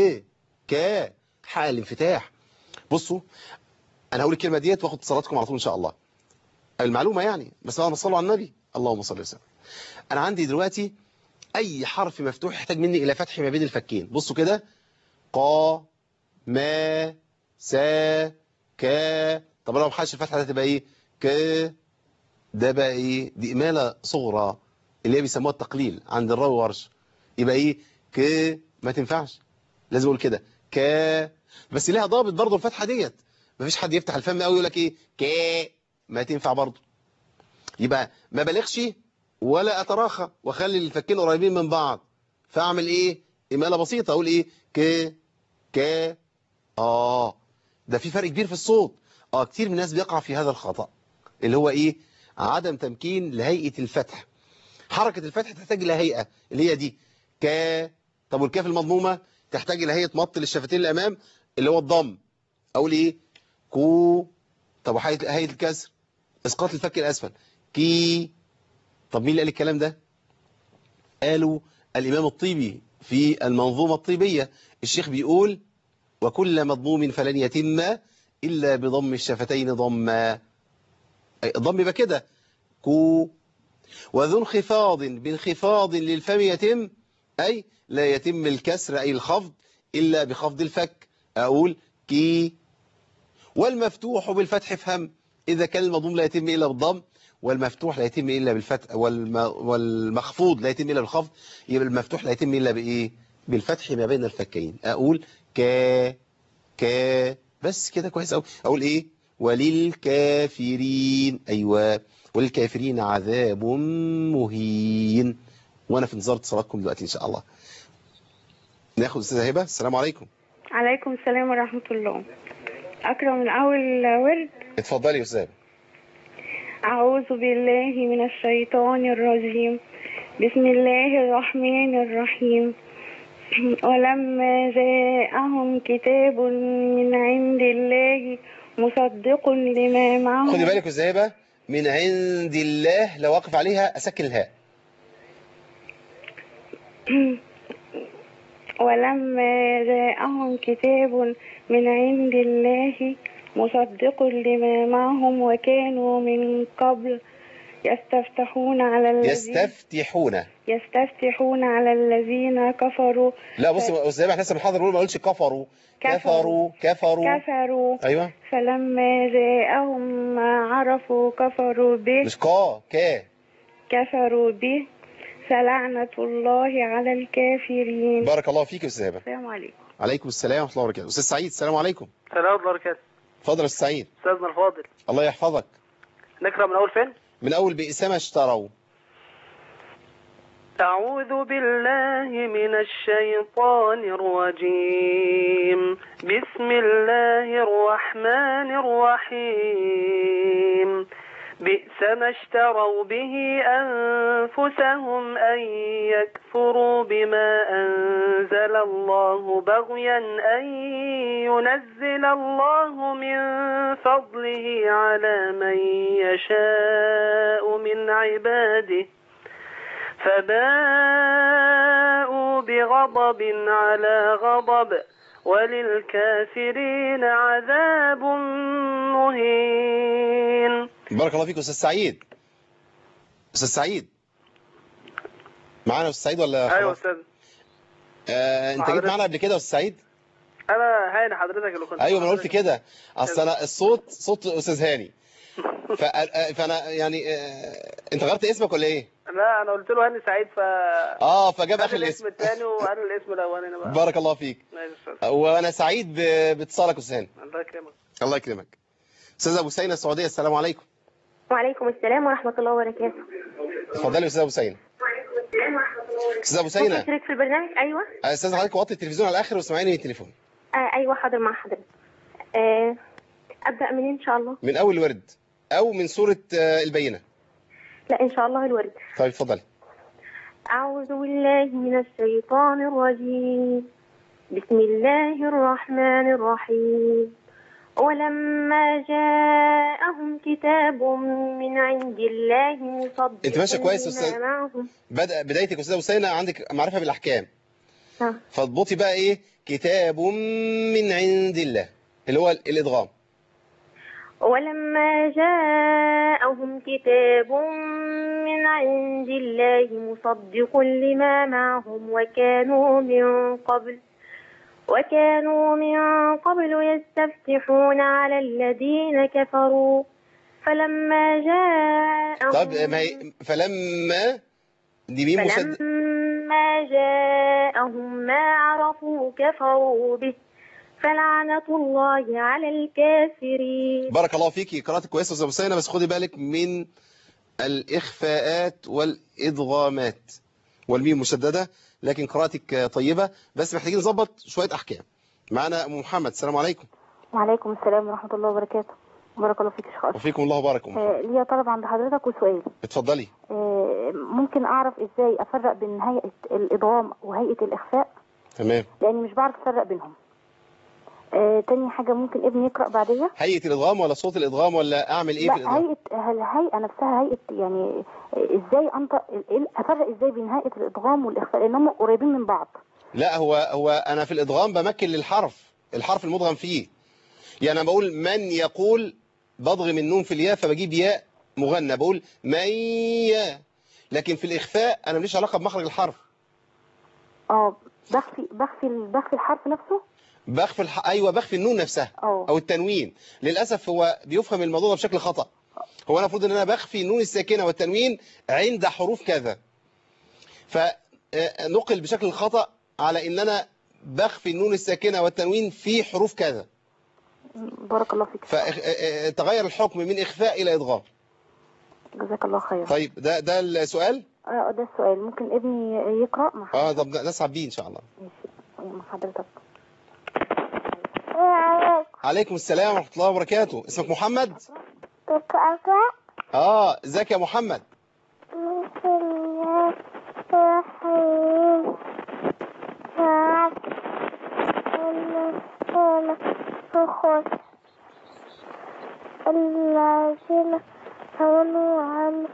ك حق الانفتاح. بصوا انا هقول الكلمه ديت واخد اتصالاتكم على طول ان شاء الله، المعلومه يعني، بس بعد ما تصلوا على النبي اللهم صل وسلم. انا عندي دلوقتي اي حرف مفتوح يحتاج مني الى فتح ما بين الفكين. بصوا كده، قا ما سا كا. طب لو ما حدش الفتحه ده تبقى ايه؟ ك. ده بقى ايه؟ دي اماله صغرى اللي هي بيسموها التقليل عند الراوي ورش. يبقى ايه؟ ك. ما تنفعش، لازم اقول كده ك. بس ليها ضابط برضه الفتحه ديت، ما فيش حد يفتح الفم قوي يقول لك ايه ك. ما تنفع برضه. يبقى ما بلغش ولا اتراخى واخلي الفكين قريبين من بعض، فاعمل ايه؟ اماله بسيطه، اقول ايه؟ ك ك. ده في فرق كبير في الصوت. كتير من الناس بيقع في هذا الخطأ اللي هو ايه؟ عدم تمكين لهيئة الفتح. حركة الفتح تحتاج إلى هيئة اللي هي دي ك. طب والكاف المضمومة تحتاج إلى هيئة مط للشفتين الأمام اللي هو الضم. أقول ايه؟ كو. طب وهيئة الكسر إسقاط الفك الأسفل كي. طب مين اللي قال الكلام ده؟ قالوا الإمام الطيبي في المنظومة الطيبية. الشيخ بيقول وكل مضموم فلن يتم إلا بضم الشفتين ضما. الضم يبقى كده كو. وذو انخفاض بانخفاض للفم يتم، أي لا يتم الكسر أي الخفض إلا بخفض الفك. أقول كي. والمفتوح بالفتح افهم، إذا كان المضموم لا يتم إلا بالضم والمفتوح لا يتم إلا بالفتح والمخفوض لا يتم إلا بالخفض، يبقى المفتوح لا يتم إلا بإيه؟ بالفتح ما بين الفكين. أقول كا كا. بس كده كويس أوي. أقول إيه؟ وللكافرين. أيوة، وللكافرين عذاب مهين. وأنا في انتظار اتصالاتكم دلوقتي إن شاء الله. ناخد أستاذة هبة. السلام عليكم. عليكم السلام ورحمة الله. أقرأ من أول ورد. اتفضلي يا أستاذة. أعوذ بالله من الشيطان الرجيم. بسم الله الرحمن الرحيم. ولما جاءهم كتاب من عند الله مصدق لما معهم. خدي بالك يا أستاذة هبة، من عند الله لو واقف عليها أسكن الهاء. ولما جاءهم كتاب من عند الله مصدق لما معهم وكانوا من قبل يستفتحون على الذين كفروا. لا بصي يا أستاذة هبة، احنا لسه بنحضر نقول ما قلتش كفروا. كفروا. أيوة. فلما جاءهم ما عرفوا كفروا به. مش كفروا به فلعنة الله على الكافرين. بارك الله فيك يا أستاذ هبة. السلام عليكم. عليكم السلام ورحمة الله وبركاته. أستاذ سعيد السلام عليكم. السلام ورحمة الله وبركاته. اتفضل يا أستاذ سعيد. أستاذنا الفاضل. الله يحفظك. نقرأ من أول فين؟ من أول بئس ما اشتروا. أعوذ بالله من الشيطان الرجيم. بسم الله الرحمن الرحيم. بئس ما اشتروا به أنفسهم أن يكفروا بما أنزل الله بغيا أن ينزل الله من فضله على من يشاء من عباده فباءوا بغضب على غضب وللكافرين عذاب مهين. بارك الله فيك أستاذ سعيد. أستاذ سعيد معانا أستاذ سعيد ولا؟ أيوة أستاذ. أنت جيت معانا قبل كده يا أستاذ سعيد؟ أنا هاني حضرتك اللي كنت. أيوة، ما أنا قلت كده، أصل أنا صوت أستاذ هاني. فأنا يعني أنت غيرت اسمك ولا إيه؟ لا أنا قلت له هاني سعيد فجاب آخر الاسم الثاني وأنا الاسم الأولاني بقى. بارك الله فيك. وأنا سعيد باتصالك أستاذ هاني. الله يكرمك. الله يكرمك. استاذه بوسينه السعوديه، السلام عليكم. وعليكم السلام ورحمة الله وبركاته. اتفضلي يا استاذه بوسينه. استاذه ممكن بوسينه، أشترك في البرنامج؟ أيوه. استاذ حضرتك وطي التلفزيون على الاخر واسمعيني من التليفون. أيوه حاضر مع حضرتك. أبدأ منين إن شاء الله؟ من اول ورد او من سوره البينه. لا إن شاء الله الورد. طيب اتفضلي. أعوذ بالله من الشيطان الرجيم. بسم الله الرحمن الرحيم. ولما جاءهم كتاب من عند الله مصدق انت ماشيه كويس يا لما استاذ. معهم. بدايتك يا استاذه بوسينه عندك معرفه بالاحكام. ها. فاضبطي بقى ايه كتاب من عند الله اللي هو الادغام. ولما جاءهم كتاب من عند الله مصدق لما معهم وكانوا من قبل يستفتحون على الذين كفروا فلما جاءهم طب فلما دي مين مشدد؟ فلما جاءهم ما عرفوا كفروا به فلعنة الله على الكافرين. بارك الله فيكي، قراءتك كويسه يا استاذه بوسينه، بس خدي بالك من الإخفاءات والإدغامات والميم مشددة، لكن قراءتك طيبة، بس محتاجين نظبط شوية أحكام. معنا أم محمد، السلام عليكم. وعليكم السلام ورحمة الله وبركاته. بارك الله فيك يا شيخ أشرف. وفيكم الله بارك. ليا طلب عند حضرتك وسؤال. اتفضلي. ممكن أعرف إزاي أفرق بين هيئة الإدغام وهيئة الإخفاء؟ تمام. لأني مش بعرف أفرق بينهم. تاني حاجة، ممكن ابني يقرأ بعدية؟ هيئة الإدغام ولا صوت الإدغام ولا أعمل إيه في الإدغام؟ لا، الهيئة نفسها هيئة، يعني إزاي أفرق إزاي بين هيئة الإدغام والإخفاء لأنهم قريبين من بعض. لا، هو أنا في الإدغام بمكن الحرف المدغم فيه. يعني أنا بقول من يقول، بضغم النون في الياء فبجيب ياء مغنى، بقول من يا. لكن في الإخفاء أنا ماليش علاقة بمخرج الحرف. بخفي الحرف نفسه؟ ايوه بخفي النون نفسها او التنوين. للاسف هو بيفهم الموضوع ده بشكل خطأ. هو انا المفروض ان انا بخفي النون الساكنه والتنوين عند حروف كذا، فنقل بشكل خطأ على ان انا بخفي النون الساكنه والتنوين في حروف كذا. بارك الله فيك. فتغير الحكم من اخفاء الى ادغام. جزاك الله خير. طيب ده السؤال. ده السؤال. ممكن ابني يقرأ مع حضرتك؟ طب نسعد بيه ان شاء الله. ماشي مع حضرتك. عليكم السلام ورحمة الله وبركاته. اسمك محمد؟ ازيك يا محمد؟ الذين كانوا عن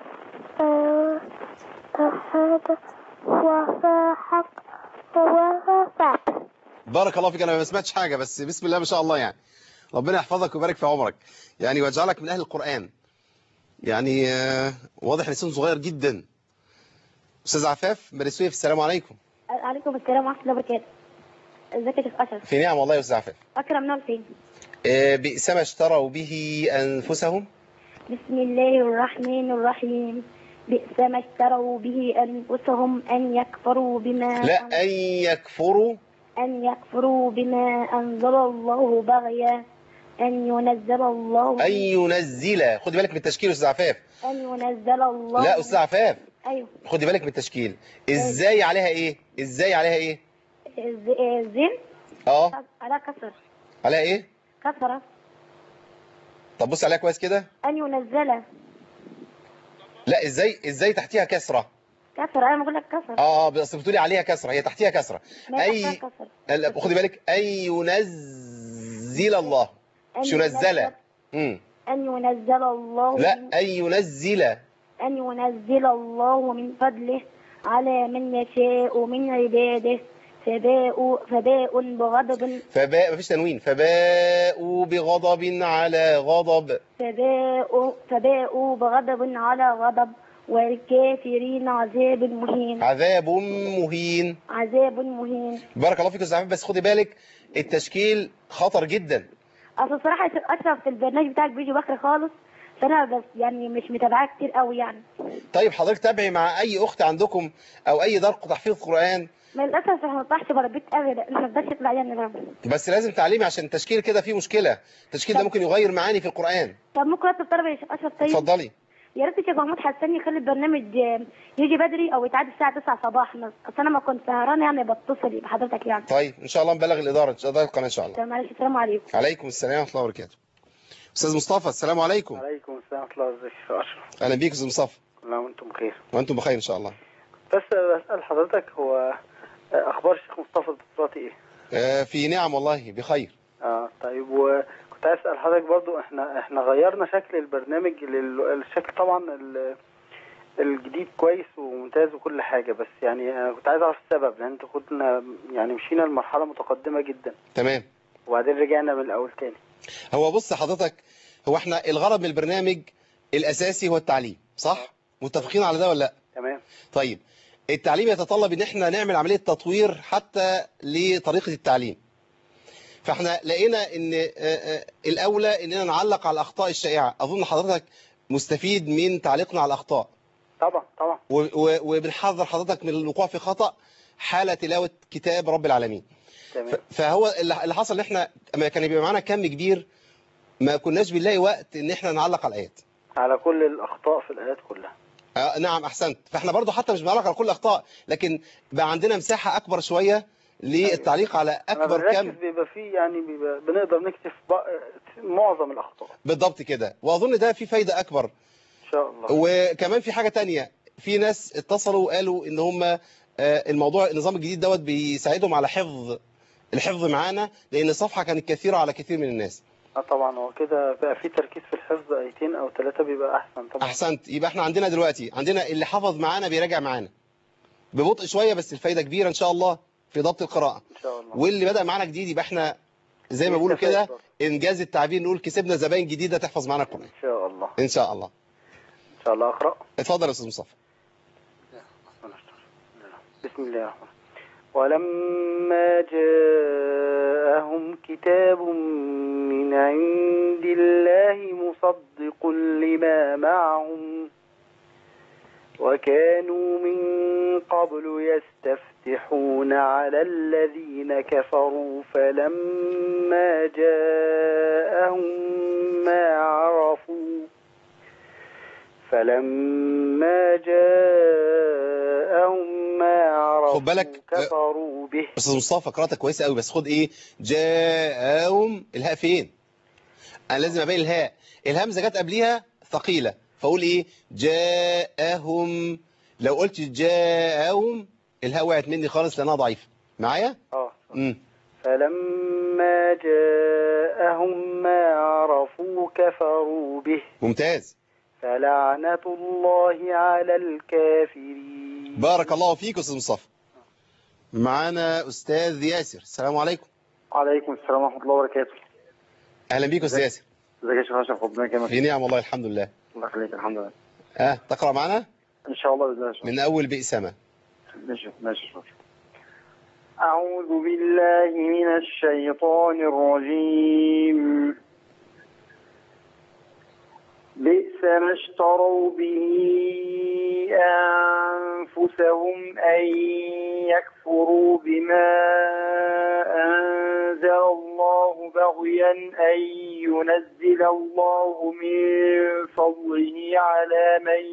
الشهادة وفاحق وفاحق. بارك الله فيك. انا ما سمعتش حاجة، بس بسم الله ما شاء الله، يعني ربنا يحفظك ويبارك في عمرك، يعني ويجعلك من اهل القرآن. يعني واضح ان سن صغير جدا. استاذ عفاف مرسوية، السلام عليكم. عليكم السلام ورحمة الله وبركاته. ازيك يا شيخ أشرف؟ في نعم والله يا استاذ عفاف. أكرم نور فين؟ بئس ما اشتروا به أنفسهم. بسم الله الرحمن الرحيم. بئس ما اشتروا به أنفسهم أن يكفروا بما أن يكفروا بما أنزل الله بغيا أن ينزل خدي بالك من التشكيل يا أستاذ عفاف. أن ينزل الله. لا أستاذ عفاف. أيوه. خدي بالك من التشكيل. إزاي عليها إيه؟ زين. على كسر. عليها إيه؟ كسرة. طب بص عليها كويس كده. أن ينزل. لا، إزاي تحتيها كسرة؟ كسرة. أنا بقول لك كسرة. بس بتقولي عليها كسرة، هي تحتيها كسرة. خدي بالك. أن ينزل الله، مش ينزل. أن ينزل الله. لا، أن ينزل الله من فضله على من يشاء من عباده فباءوا بغضب. مفيش تنوين. فباءوا بغضب على غضب. فباءوا بغضب على غضب والكافرين عذاب مهين. بارك الله فيك يا استاذ، بس خدي بالك التشكيل خطر جدا. اصل الصراحه اشرف في البرنامج بتاعك بيجي بكر خالص، فانا بس يعني مش متابعاه كتير قوي يعني. طيب حضرتك تابعي مع اي اخت عندكم او اي دار تحفيظ قرآن. ما للاسف احنا ما بنطلعش بره البيت ابدا، ما بنقدرش نطلع يعني بره. بس لازم تعليمي عشان التشكيل كده فيه مشكلة، التشكيل ده ممكن يغير معاني في القرآن. طب ممكن اطلب طلب يا شيخ اشرف؟ طيب اتفضلي. يا ريت الشيخ محمود حسان يخلي البرنامج يجي بدري او يتعاد الساعه 9 صباحا، اصل انا ما كنت سهرانه يعني بتصل بحضرتك يعني. طيب ان شاء الله نبلغ الاداره ان شاء الله القناه ان شاء الله. طب معلش، السلام عليكم. عليكم السلام ورحمه الله وبركاته. استاذ مصطفى السلام عليكم. عليكم السلام ورحمه الله. ازيك يا اشرف؟ اهلا بيك استاذ مصطفى. لا وانتم بخير. وانتم بخير ان شاء الله. بس بسال حضرتك، هو اخبار الشيخ مصطفى الدكتوراتي ايه؟ في نعم والله بخير. طيب، وكنت عايز اسال حضرتك برضو، احنا غيرنا شكل البرنامج الشكل طبعا الجديد كويس وممتاز وكل حاجه، بس يعني انا كنت عايز اعرف السبب، لان انت كنا يعني مشينا لمرحله متقدمه جدا. تمام. وبعدين رجعنا من الاول تاني. هو بص حضرتك، هو احنا الغرض من البرنامج الاساسي هو التعليم، صح؟ متفقين على ده ولا لا؟ تمام. طيب التعليم يتطلب ان احنا نعمل عمليه تطوير حتى لطريقه التعليم. فاحنا لقينا ان الاولى اننا نعلق على الاخطاء الشائعه. اظن حضرتك مستفيد من تعليقنا على الاخطاء. طبعا طبعا. وبنحذر حضرتك من الوقوع في خطأ حال تلاوة كتاب رب العالمين. تمام. فهو اللي حصل ان احنا لما كان يبقى معانا كم كبير ما كناش بنلاقي وقت ان احنا نعلق على الايات، على كل الاخطاء في الايات كلها. نعم احسنت. فاحنا برضو حتى مش بنعلق على كل الاخطاء، لكن بقى عندنا مساحة اكبر شوية للتعليق على اكبر كم. بيبقى فيه يعني بنقدر نكتب معظم الاخطاء. بالضبط كده، واظن ده في فايدة اكبر ان شاء الله. وكمان في حاجة تانية، في ناس اتصلوا وقالوا ان هم الموضوع النظام الجديد دوت بيساعدهم على الحفظ معانا، لان الصفحة كانت كثيرة على كثير من الناس. طبعا هو كده بقى في تركيز في الحفظ، ايتين او 3 بيبقى احسن طبعا. احسنت. يبقى احنا عندنا دلوقتي اللي حفظ معانا بيراجع معانا ببطء شوية، بس الفايدة كبيرة ان شاء الله في ضبط القراءة ان شاء الله. واللي بدأ معانا جديد يبقى احنا زي ما بيقولوا كده انجاز التعبير، نقول كسبنا زباين جديدة تحفظ معانا القرآن. ان شاء الله. ان شاء الله. ان شاء الله اقرأ. اتفضل يا استاذ مصطفى. بسم الله الرحمن الرحيم. ولما جاءهم كتاب من عند الله مصدق لما معهم وكانوا من قبل يستفتحون على الذين كفروا فلما جاءهم ما عرفوا خد بالك كفروا به. استاذ مصطفى قراءتك كويسه قوي، بس خد ايه جاءهم الهاء فين؟ انا لازم ابين الهاء، الهمزه جت قبليها ثقيله، فاقول ايه جاءهم. لو قلت جاءهم الهاء وقعت مني خالص لانها ضعيفه معايا. فلما جاءهم ما عرفوا كفروا به. ممتاز. فلعنة الله على الكافرين. بارك الله فيك استاذ مصطفى. معانا استاذ ياسر. السلام عليكم. وعليكم السلام ورحمه الله وبركاته. اهلا بيك استاذ ياسر. ازيك يا شيخ اشرف؟ ربنا يكرمك. في نعم والله الحمد لله. الله يخليك. الحمد لله. تقرا معنا ان شاء الله باذن الله. من اول بئسمه. ماشي. اعوذ بالله من الشيطان الرجيم. بئس ما اشتروا به أنفسهم أن يكفروا بما أنزل الله بغيا أن ينزل الله من فضله على من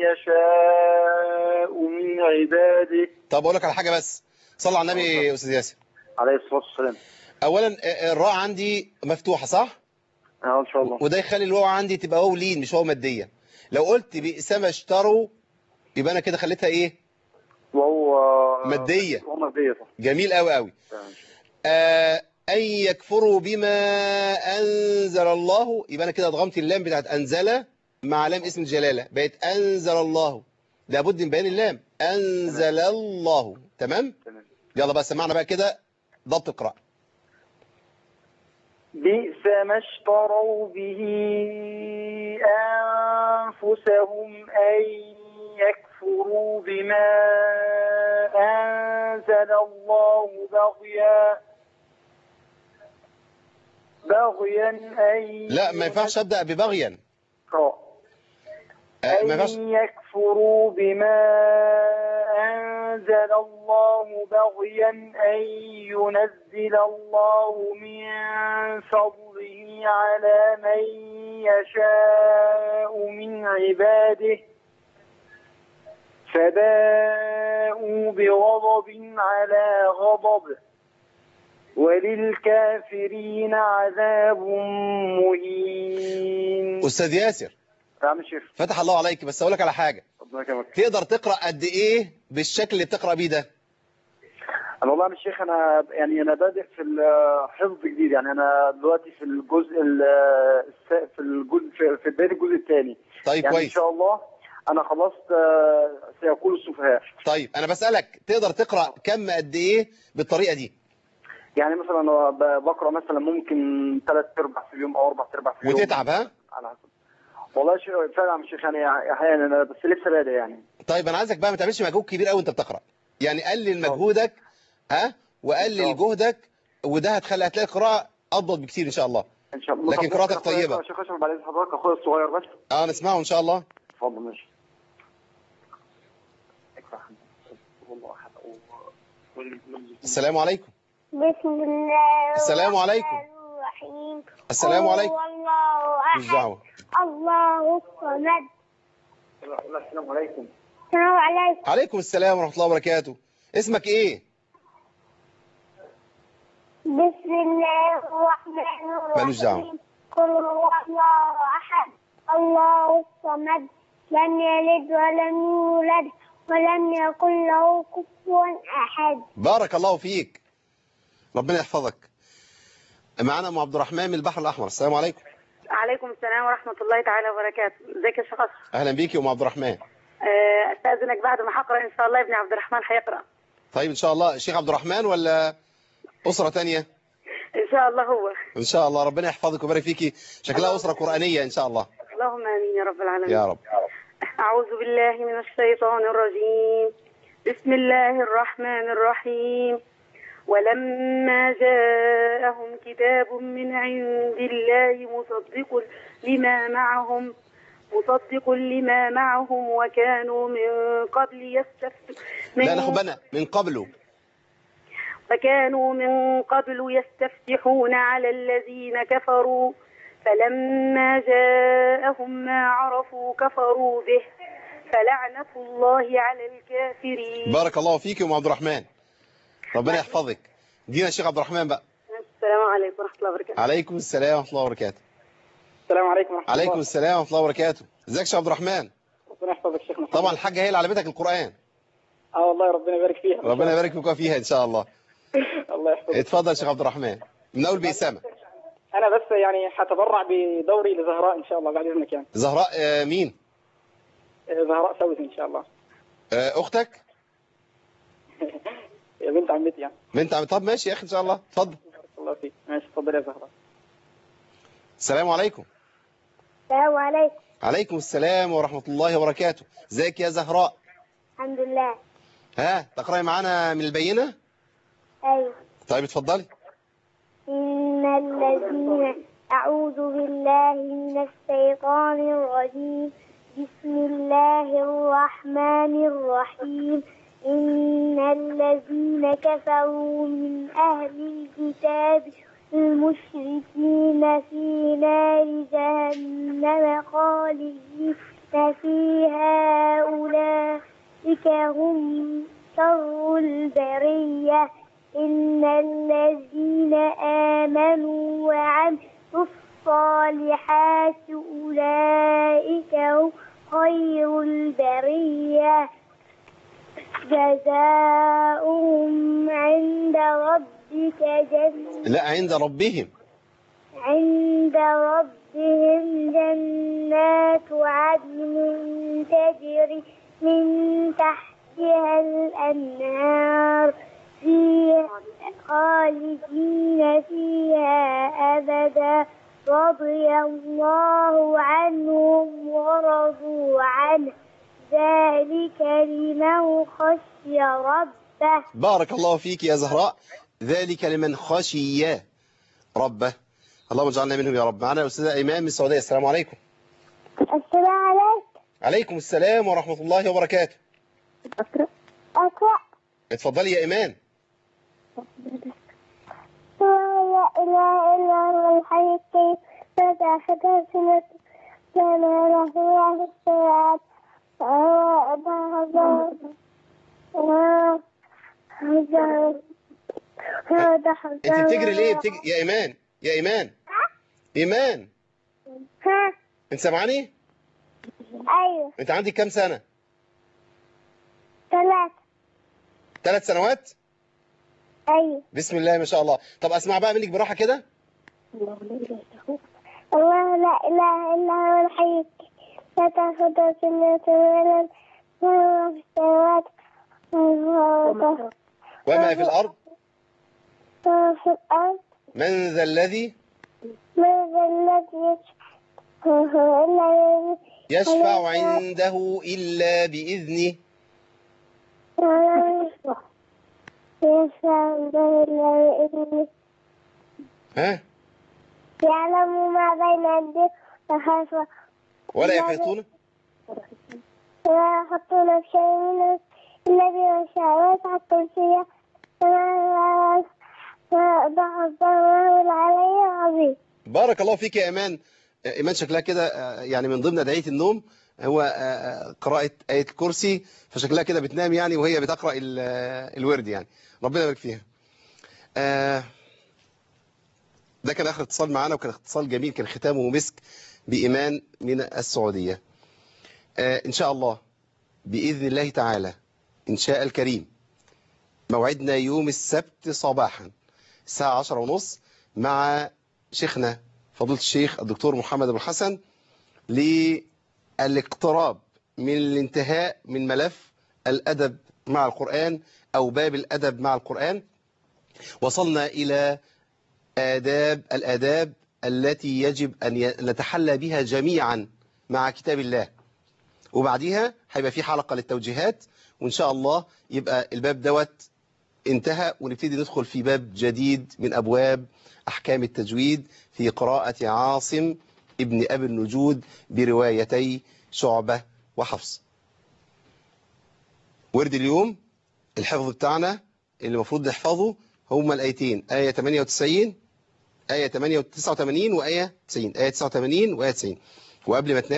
يشاء من عباده. طب أقول لك على حاجة بس، صلى على النبي يا أستاذ ياسر عليه الصلاة والسلام. أولا الراء عندي مفتوحة صح؟ ان شاء الله. وده يخلي الواو عندي تبقى واو لين مش واو ماديه. لو قلت بئس ما اشتروا يبقى انا كده خليتها ايه؟ واو ماديه. واو ماديه. جميل قوي قوي. ان يكفروا بما انزل الله يبقى انا كده ادغمت اللام بتاعت انزل مع لام اسم الجلاله بقت انزل الله. لابد من بيان اللام. انزل الله. تمام؟ يلا بقى سمعنا بقى كده ضبط القراءه. بئس ما اشتروا به أنفسهم أن يكفروا بما أنزل الله بغيا أن لا ما ينفعش أبدأ ببغيا. أن يكفروا بما أنزل الله بغيا أن ينزل الله من فضله على من يشاء من عباده فباءوا بغضب على غضب وللكافرين عذاب مهين. أستاذ ياسر، نعم يا شيخ. فتح الله عليك، بس أقول لك على حاجة. تقدر تقرأ قد إيه بالشكل اللي بتقرأ بيه ده؟ أنا والله يا شيخ أنا بادئ في الحفظ جديد، يعني أنا دلوقتي في الجزء في بداية الجزء الثاني. طيب يعني كويس. إن شاء الله أنا خلصت سيقول السفهاء. طيب أنا بسألك تقدر تقرأ كم قد إيه بالطريقة دي؟ يعني مثلا أنا بقرأ مثلا ممكن 3/4 في اليوم أو 4/4 في اليوم. وتتعب ها؟ على حسب. والله فعلا يا شيخ يعني أحيانا أنا بس لسه بادئ يعني. طيب أنا عايزك بقى ما تعملش مجهود كبير قوي وأنت بتقرأ، يعني قلل مجهودك ها وقلل جهدك، وده هتلاقي القراءة أضبط بكتير إن شاء الله. إن شاء الله. لكن قراءتك طيبة. يا شيخ اشرف بعد إذن حضرتك أخويا الصغير بس. نسمعه إن شاء الله. اتفضل ماشي. السلام عليكم. بسم الله السلام عليكم. الرحيم. السلام عليكم. الله مش أحد دعوة. الله الصمد. السلام عليكم. السلام عليكم. عليكم السلام ورحمة الله وبركاته. اسمك إيه؟ بسم الله الرحمن الرحيم. مالوش دعوة. قل هو الله أحد الله الصمد لم يلد ولم يولد ولم يكن له كفوا أحد. بارك الله فيك، ربنا يحفظك. معنا أم عبد الرحمن من البحر الأحمر. السلام عليكم. عليكم السلام ورحمة الله تعالى وبركاته. ازيك يا شيخ أشرف؟ أهلا بيك يا أم عبد الرحمن. استأذنك بعد ما هقرأ إن شاء الله ابن عبد الرحمن هيقرأ. طيب إن شاء الله. الشيخ عبد الرحمن ولا أسرة تانية؟ إن شاء الله هو. إن شاء الله، ربنا يحفظك ويبارك فيكي. شكلها أسرة قرآنية إن شاء الله. اللهم آمين يا رب العالمين. يا رب. أعوذ بالله من الشيطان الرجيم. بسم الله الرحمن الرحيم. ولما جاءهم كتاب من عند الله مصدق لما معهم وكانوا من قبل لا ناخد بالنا من قبله. فكانوا من قبل يستفتحون على الذين كفروا فلما جاءهم ما عرفوا كفروا به فلعنة الله على الكافرين. بارك الله فيك يا أم عبد الرحمن، ربنا يحفظك. دينا الشيخ عبد الرحمن بقى. السلام عليكم ورحمة الله وبركاته. عليكم السلام ورحمة الله وبركاته. السلام عليكم ورحمة الله. عليكم السلام ورحمة الله وبركاته. ازيك يا شيخ عبد الرحمن؟ ربنا يحفظك يا شيخنا. طبعا الحاجة هي اللي علمتك القرآن. والله ربنا يبارك فيها. ربنا يبارك فيك فيها إن شاء الله. الله يحفظك. اتفضل يا شيخ عبد الرحمن من أول بإسامة. أنا بس يعني هتبرع بدوري لزهراء إن شاء الله بعد إذنك يعني. زهراء مين؟ زهراء سوس إن شاء الله. أختك؟ يا بنت عمتي يعني. بنت عمتي. طب ماشي يا أخي إن شاء الله. اتفضل. بارك الله فيك. ماشي اتفضل يا زهراء. السلام عليكم. السلام عليكم. عليكم السلام ورحمة الله وبركاته. ازيك يا زهراء؟ الحمد لله. تقرأي معانا من البينة؟ أيوة. طيب اتفضلي. إن الذين أعوذ بالله من الشيطان الرجيم بسم الله الرحمن الرحيم. إن الذين كفروا من أهل الكتاب المشركين في نار جهنم خالدين فيها أولئك هم شر البرية. إن الذين آمنوا وعملوا الصالحات أولئك هم خير البرية جزاؤهم عند ربك لا عند ربهم. عند ربهم جنات عدن تجري من تحتها الأنهار فيها خالدين فيها أبدا رضي الله عنهم ورضوا عنه ذلك لمن خشي ربه. بارك الله فيك يا زهراء. ذلك لمن خشي ربه. اللهم اجعلنا منهم يا رب. معنا الأستاذة إيمان من السعودية. السلام عليكم. السلام عليكم. عليكم السلام ورحمة الله وبركاته. أقرأ. اتفضلي يا إيمان. لا إله إلا هو الحي القيوم لا تأخذه سنة ولا له ما في السماوات وهو انت بتجري ليه؟ يا إيمان، يا إيمان، إيمان، ها؟ انت سامعاني؟ أيوه. انت عندك كام سنة؟ 3 سنوات؟ أيوه. بسم الله ما شاء الله. طب اسمع بقى منك بالراحة كده. الله لا إله إلا هو الحي لا تأخذه سنة ولا هو في السماوات وما في الأرض وفي الأرض من ذا الذي يشفع عنده إلا بإذنه ها؟ يعلم ما بين أيديهم وخلفهم ولا يحيطون ولا يحطون في شيء منه إلا بما شاء وسع كرسيه السماوات والأرض وهو العلي العظيم. بارك الله فيك يا إيمان. إيمان شكلها كده يعني من ضمن أدعية النوم هو قراءة آية الكرسي، فشكلها كده بتنام يعني وهي بتقرأ الورد يعني. ربنا يبارك فيها. ده كان آخر اتصال معانا، وكان اتصال جميل، كان ختامه مسك بإيمان من السعودية. إن شاء الله بإذن الله تعالى إن شاء الكريم موعدنا يوم السبت صباحا الساعة 10:30 مع شيخنا فضيلة الشيخ الدكتور محمد أبو الحسن للاقتراب من الانتهاء من ملف الأدب مع القرآن أو باب الأدب مع القرآن. وصلنا إلى الآداب التي يجب أن نتحلى بها جميعا مع كتاب الله، وبعديها هيبقى في حلقة للتوجيهات، وإن شاء الله يبقى الباب دوت انتهى ونبتدي ندخل في باب جديد من أبواب أحكام التجويد في قراءة عاصم ابن أبي النجود بروايتي شعبة وحفص. ورد اليوم الحفظ بتاعنا اللي المفروض نحفظه هما الآيتين، آية 98 آية 89 وآية 90، آية 89 وآية 90. وقبل ما تنام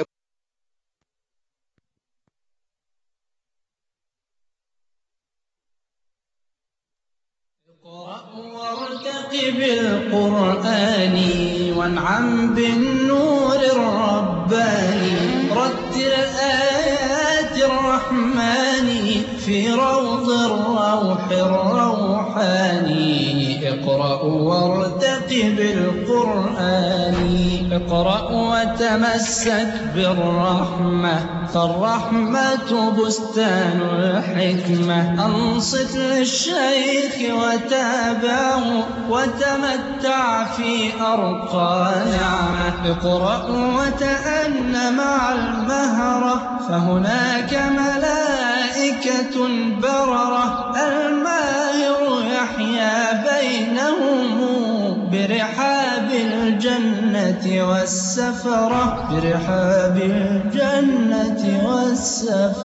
وارتقب القرآن وانعم بالنور الرباني، رتل آيات الرحمن في روض الروح الروحاني. اقرأ وارتقب القرآن، اقرأ وتمسك بالرحمة، فالرحمة بستان الحكمة. أنصت للشيخ وتابعه وتمتع في أرقى نعمة. اقرأ وتأن مع المهرة، فهناك ملائكة بررة. الماهر يحيا بينهم برحاب الجنة والسفرة، برحاب الجنة والسفرة.